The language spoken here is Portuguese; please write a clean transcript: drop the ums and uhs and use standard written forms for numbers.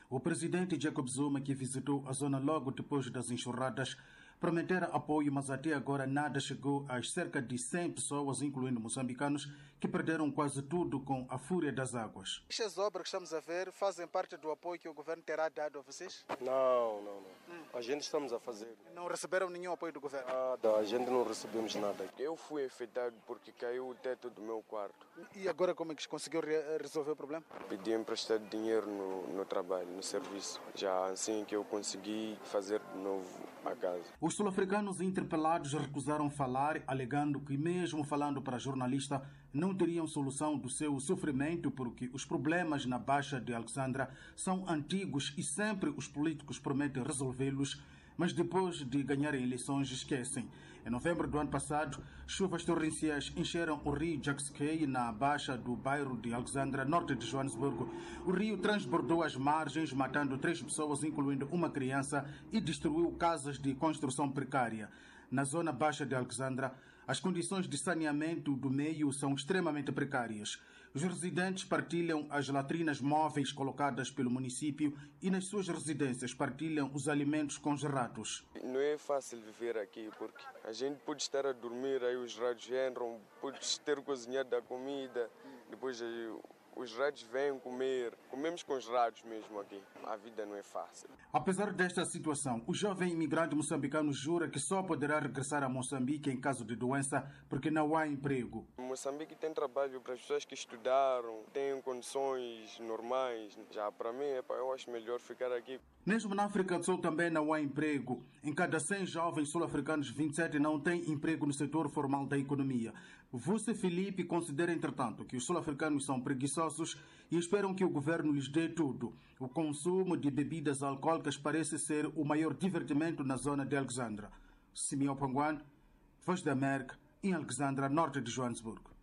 O presidente Jacob Zuma, que visitou a zona logo depois das enxurradas, prometera apoio, mas até agora nada chegou às cerca de 100 pessoas, incluindo moçambicanos, que perderam quase tudo com a fúria das águas. Estas obras que estamos a ver fazem parte do apoio que o governo terá dado a vocês? Não. A gente estamos a fazer. Não receberam nenhum apoio do governo? Nada, a gente não recebemos nada. Eu fui afetado porque caiu o teto do meu quarto. E agora como é que conseguiu resolver o problema? Pedi emprestado dinheiro no trabalho, no serviço. Já assim que eu consegui fazer de novo a casa. Os sul-africanos interpelados recusaram falar, alegando que, mesmo falando para jornalista, não teriam solução do seu sofrimento porque os problemas na Baixa de Alexandra são antigos e sempre os políticos prometem resolvê-los, mas depois de ganharem eleições esquecem. Em novembro do ano passado, chuvas torrenciais encheram o rio Jacques na baixa do bairro de Alexandra, norte de Joanesburgo. O rio transbordou as margens, matando 3 pessoas, incluindo uma criança, e destruiu casas de construção precária. Na zona baixa de Alexandra, as condições de saneamento do meio são extremamente precárias. Os residentes partilham as latrinas móveis colocadas pelo município e nas suas residências partilham os alimentos com os ratos. Não é fácil viver aqui porque a gente pode estar a dormir, aí os ratos entram, pode ter cozinhado a comida, depois os ratos vêm comer. Comemos com os ratos mesmo aqui. A vida não é fácil. Apesar desta situação, o jovem imigrante moçambicano jura que só poderá regressar a Moçambique em caso de doença porque não há emprego. Moçambique tem trabalho para as pessoas que estudaram, têm condições normais. Já para mim, eu acho melhor ficar aqui. Mesmo na África do Sul também não há emprego. Em cada 100 jovens sul-africanos, 27 não têm emprego no setor formal da economia. Você, Felipe, considera, entretanto, que os sul-africanos são preguiçosos e esperam que o governo lhes dê tudo. O consumo de bebidas alcoólicas parece ser o maior divertimento na zona de Alexandra. Simeão Panguan, Voz da América, em Alexandra, norte de Joanesburgo.